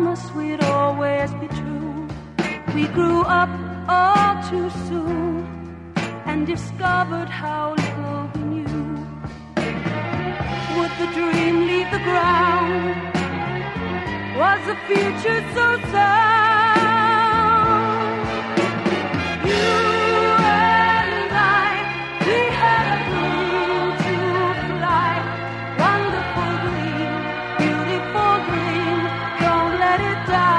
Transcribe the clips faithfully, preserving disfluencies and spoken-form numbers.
promised we'd always be true. We grew up all too soon and discovered how little we knew. Would the dream leave the ground? Was the future so sound? You and I, we had a dream to fly. Wonderful dream, beautiful dream, don't let it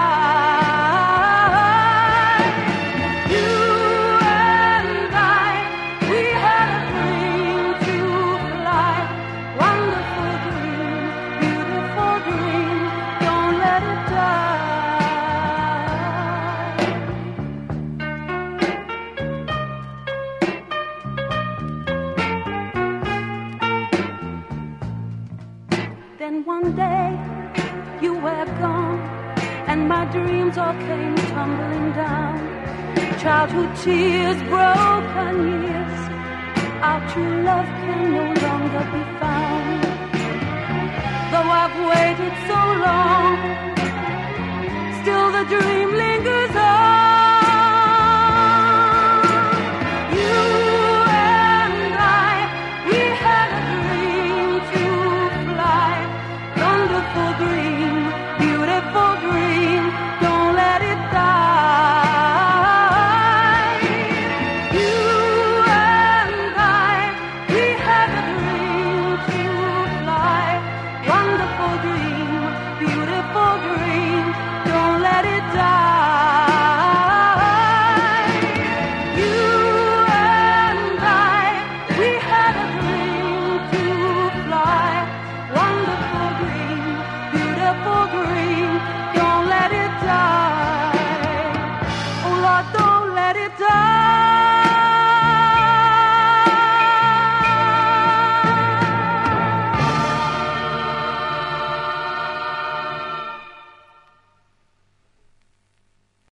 die. You and I, we had a dream to fly. Wonderful dream, beautiful dream, don't let it die. Then one day you were gone and my dreams all came tumbling down. Childhood tears, broken years, our true love can no longer be found. Though I've waited so long, still the dream